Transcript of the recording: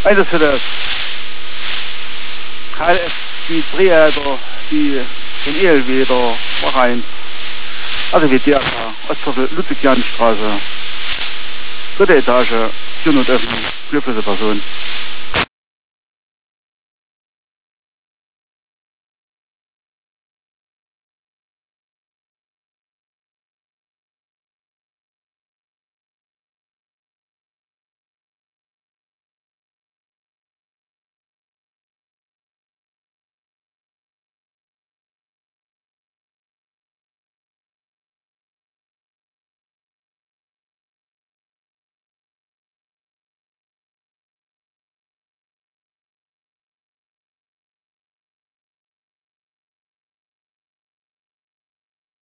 Eines für das die Dreher, die in ELW, da rein. Also wie der da, Ludwig-Janstraße, 3. Etage, 411, für diese Person.